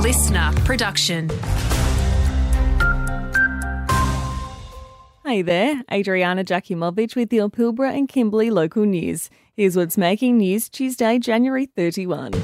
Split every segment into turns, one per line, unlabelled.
listener production.
Hey there, Adriana Jakimovic with your Pilbara and Kimberley local news. Here's what's making news Tuesday, January 31.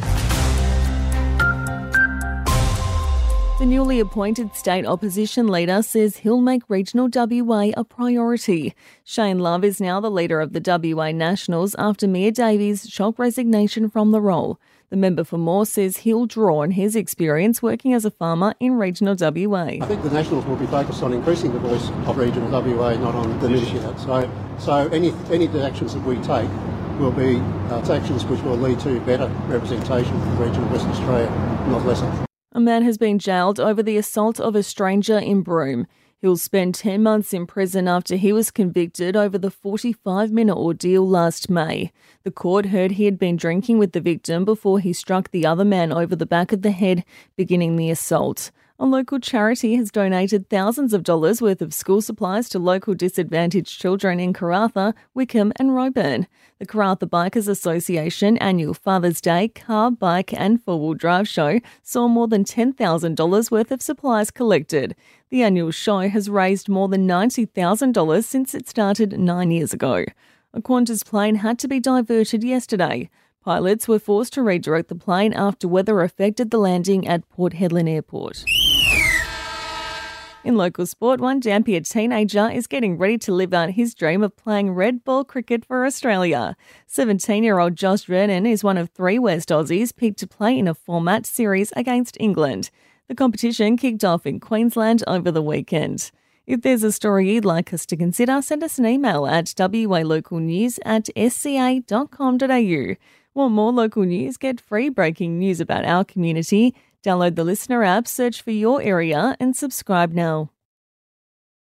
The newly appointed state opposition leader says he'll make regional WA a priority. Shane Love is now the leader of the WA Nationals after Mia Davies' shock resignation from the role. The member for Moore says he'll draw on his experience working as a farmer in regional WA.
I think the Nationals will be focused on increasing the voice of regional WA, not on diminishing it. So any actions that we take will be actions which will lead to better representation for regional Western Australia, not lesser.
A man has been jailed over the assault of a stranger in Broome. He'll spend 10 months in prison after he was convicted over the 45-minute ordeal last May. The court heard he had been drinking with the victim before he struck the other man over the back of the head, beginning the assault. A local charity has donated thousands of dollars worth of school supplies to local disadvantaged children in Karratha, Wickham and Roebourne. The Karratha Bikers Association annual Father's Day car, bike and four-wheel drive show saw more than $10,000 worth of supplies collected. The annual show has raised more than $90,000 since it started 9 years ago. A Qantas plane had to be diverted yesterday. Pilots were forced to redirect the plane after weather affected the landing at Port Hedland Airport. In local sport, one Dampier teenager is getting ready to live out his dream of playing red ball cricket for Australia. 17-year-old Josh Vernon is one of 3 West Aussies picked to play in a format series against England. The competition kicked off in Queensland over the weekend. If there's a story you'd like us to consider, send us an email at walocalnews@sca.com.au. Want more local news? Get free breaking news about our community. Download the Listener app, search for your area and subscribe now.